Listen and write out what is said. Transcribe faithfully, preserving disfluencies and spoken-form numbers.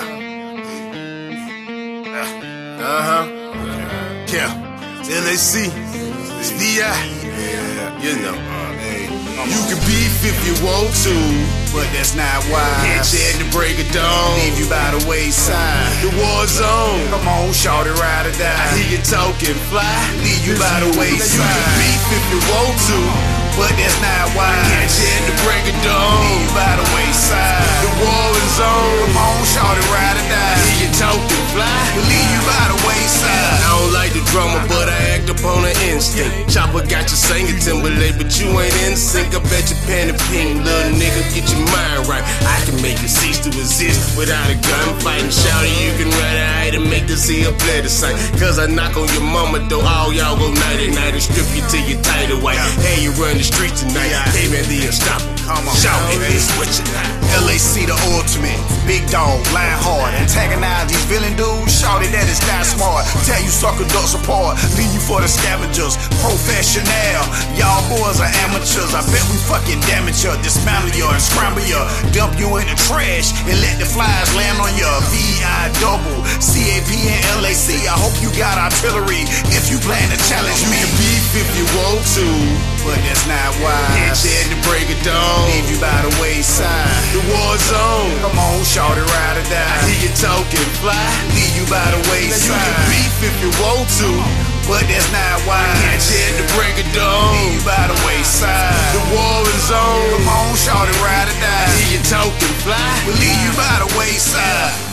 Yeah. Uh-huh. Yeah. L A C. It's D I. You know. You can beef if you want to, but that's not wise. Hit you at the break of dawn, leave you by the wayside. The war zone, come on, shorty, ride or die. I hear you talking fly, leave you by the wayside. You can beef if you want to, but that's not wise. Hit you at the break of dawn, leave you by the wayside. The war zone, come on, shorty, ride or die. I hear you talking fly, leave you by the wayside. I don't like the drama, but I act upon an instinct. Chopper got you singing Timberlake, but you ain't in sync. I bet you pen and pink, little nigga, get your mind right. I can make you cease to exist without a gunfight. And shout it, you can ride a height and make this here a play the sight. Cause I knock on your mama door, all y'all go night and night and strip you till you tight and white. Hey, you run the streets tonight, came in the unstoppable. Shout it, it's what you like. L A C the ultimate, big dog, line hard, antagonize these villain dudes. Shout it that it's not smart. Tell you sucker ducks apart, leave you for the scavengers. Professional, y'all boys are amateurs. I bet we fucking damage ya, dismantle ya and scramble ya, dump you in the trash and let the flies land on ya. V I double C A P and L A C. I hope you got artillery if you plan to challenge me. You can beef if you want to, but that's not wise. Hit you at the break of dawn, leave you by the wayside. The war zone, come on, shorty, ride or die. I hear you talking fly, leave you by the wayside. You can beef if you want to, but that's not wise. Hit you at the break of dawn, leave you by the wayside. The war zone, come on, shorty, ride or die. I hear you talking fly, leave you by the wayside.